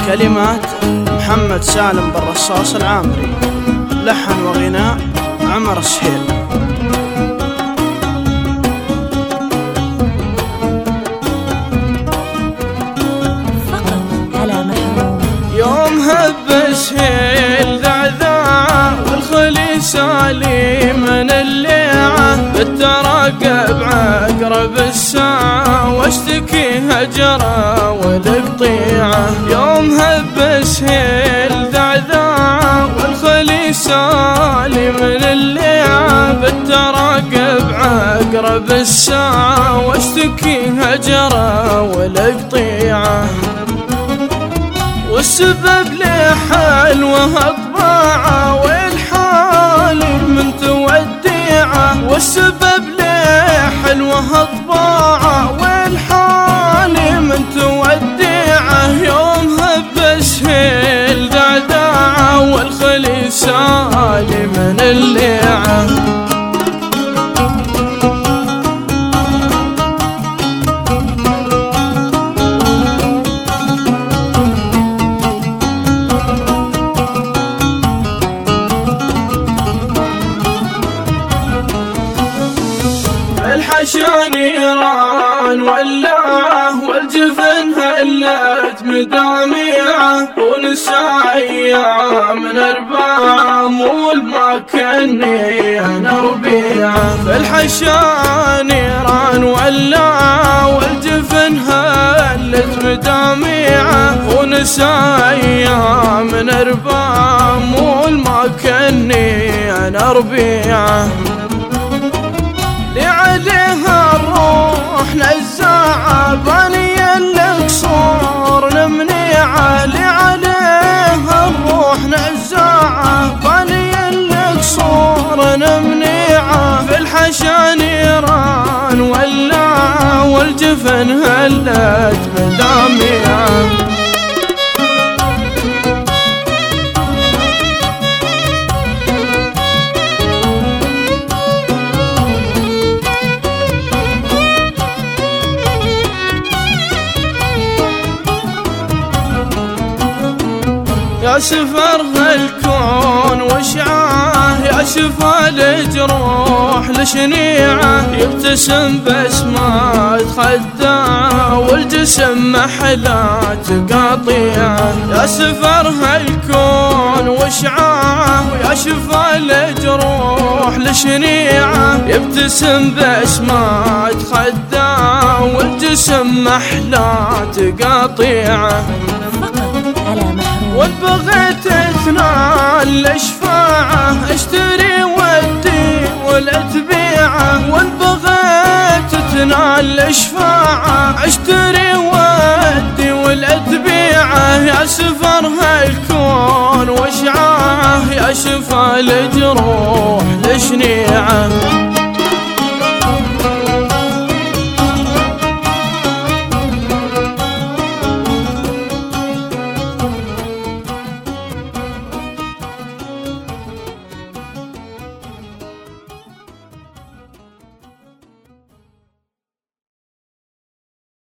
كلمات محمد سالم بن رصاص العامري، لحن وغناء عمر السهيل. يوم هب السهيل ذعذع والخلي سالي من الليعة، بتراقب عقرب الساعة واشتكي هجرة والقطيعة. يوم هب السهيل ذعذع والخلي سالي من الليعة، بتراقب عقرب الساعة واشتكي هجرة والقطيعة. والسبب لي حلوة طباعة والحال من توديعة، والسبب لي حلوة طباعة والحال من توديعة. يوم هب السهيل ذعذاعة والخلي سالي من الليعة. الحشا نيران ولعه والجفن هلت مداميعه، ونسى ايام من اربعه مول ما كني انا ربيعه. الحشا نيران ولعه والجفن هلت مداميعه، ونسى ايام من اربعه مول ما كني انا ربيعه. لعليها الروح نزاعة باني القصور نمنيعة، لعليها الروح نزاعة باني القصور نمنيعة. في الحشا نيران ولعة والجفن هلت مداميعة. يا سفر الكون وشعاه، يا شفا الجروح لشنيعه، يبتسم بسمات خداعه والجسم محلات قاطيعه. يا سفر الكون وشعاه، يا شفا الجروح لشنيعه، يبتسم بسمات خداعه والجسم محلات قاطيعه. وان بغيت تنال الشفاعة اشتري ودي ولا تبيعه، وان بغيت تنال الشفاعة اشتري ودي ولا تبيعه. يا سفر هالكون وشعاه، يا شفا الجروح لشنيعه.